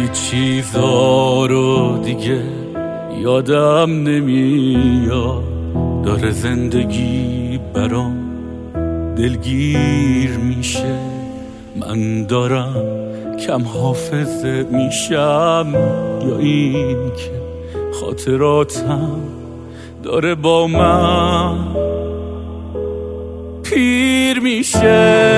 چیزا رو دیگه یادم نمیاد، داره زندگی برام دلگیر میشه. من دارم کم حافظه میشم یا این که خاطراتم داره با من پیر میشه.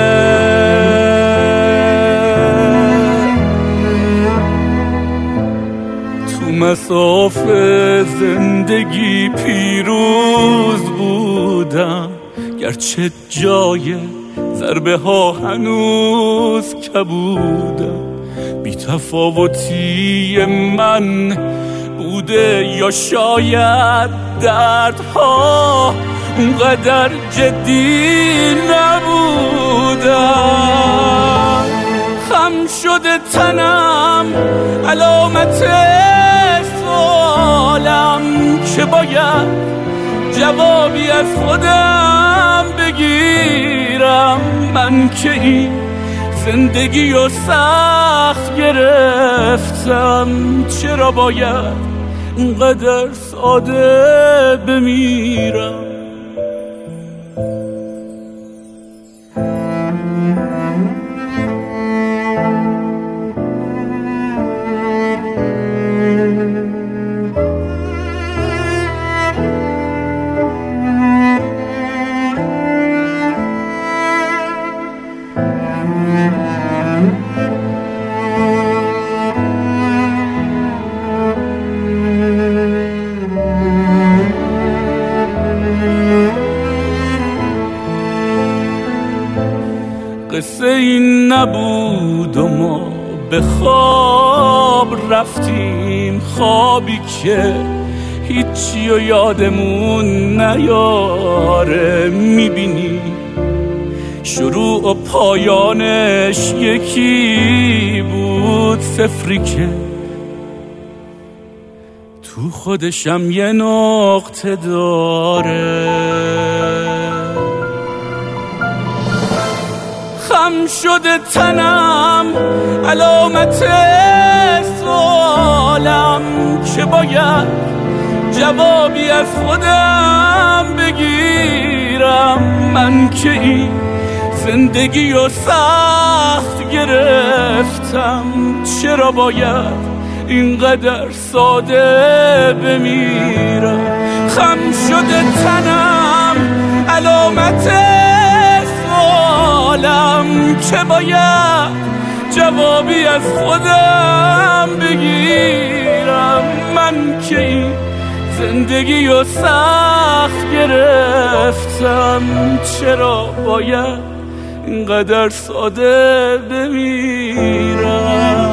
تو مسافه زندگی پیروز بودم، گرچه جای ضربه ها هنوز کبودم. بی تفاوتی من بوده یا شاید دردها اونقدر جدی نبودم. خم شده تنم علامت سوالم که باید جوابی از خودم بگیرم. من که این زندگی رو سخت گرفتم، چرا باید اینقدر ساده بمیرم؟ قصه این نبود و ما به خواب رفتیم، خوابی که هیچی و یادمون نیاره. میبینی شروع و پایانش یکی بود، صفری که تو خودشم یه نقطه داره. خم شده تنم علامت سوالم که باید جوابی از خودم بگیرم. من که این زندگی رو سخت گرفتم، چرا باید اینقدر ساده بمیرم؟ خم شده تنم علامت سوالم که باید جوابی از خودم بگیرم. من که این زندگی رو سخت گرفتم، چرا باید اینقدر ساده بمیرم؟